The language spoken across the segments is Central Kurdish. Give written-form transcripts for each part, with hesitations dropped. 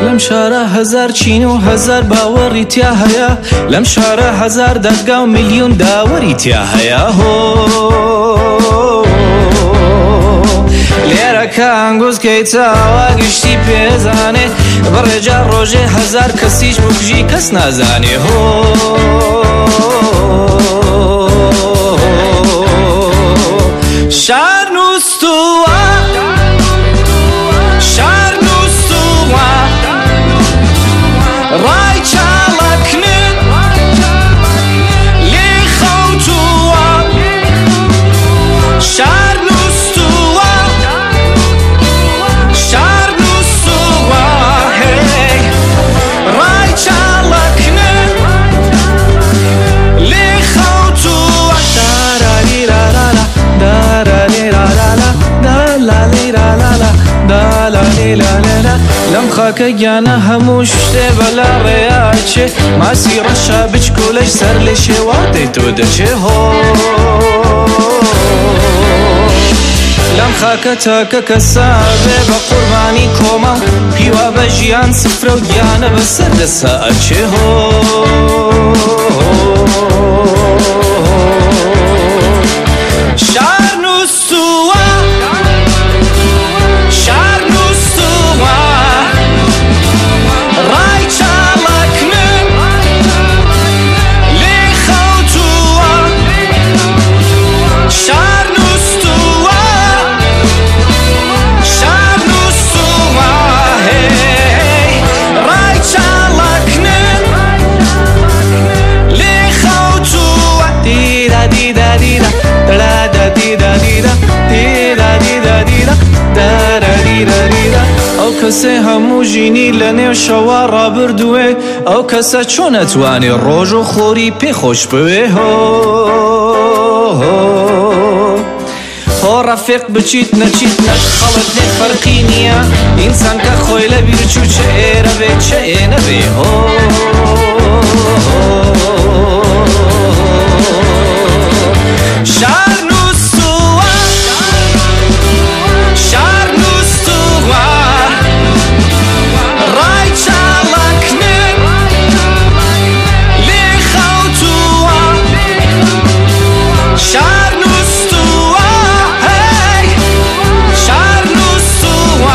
لەم شارە هەزار چین و هەزار باوەڕی تیا هەیە لەم شارە هەزار دەرگا و میلیۆن داوەری تیا هەیە هۆ لێرەکە ئەنگوزکەی چاوا گشتی پێزانێ بەڕێجا ڕۆژێ هەزار کەسیش بکژی کەس نازانێ هۆ شار نووسووە شار نووسووە ڕای چاڵەکنن لێ خەوتووە شار نووسووە شار نووسووە ڕای چاڵەکنن لێ خەوتووە داراریرارالا داراریرارالا دالالیرالالا دالالیرالالا لەم خاکە گیانە هەموو شتێ بەلا ڕێیاچێ ماسی ڕەشا بچکۆلەش سەر لێ شێواتەی تۆ دەچێ هۆ لەم خاکە تاکە کەسابێ بە قوربانی کۆمە پیوا بە ژیان سفرە و گیانە بەسەر دەسا ئەچێ هۆ شار نووسووە شار نووسووە ڕای چاڵەکنن لێ خەوتووە شار نووسووە شار نووسووە ڕای چاڵەکنن لێ خەوتووە دیرا دیدا دیدا ئەو کەسێ هەموو ژینی لە نێو شەوا ڕابردوێ ئەو کەسە چۆن ئەتوانێ ڕۆژ و خۆری پێخۆش بوێ هۆ ڕەفیق بچیت نەچیت نەک خەڵک نێ فەرقی نییە ئینسان کە خۆی لە بیر چوو چە ئێرە بێ چە ئێنە بێ هۆ شار نووسووە شار نووسووە ڕای چاڵەکنن لێ خەوتووە شار نووسووە شار نووسووە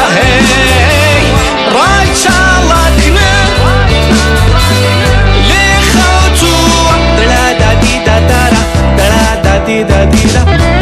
ڕای چاڵەکنن لێ خەوتووە دلا دادی دادارا دلا دادی دادیدا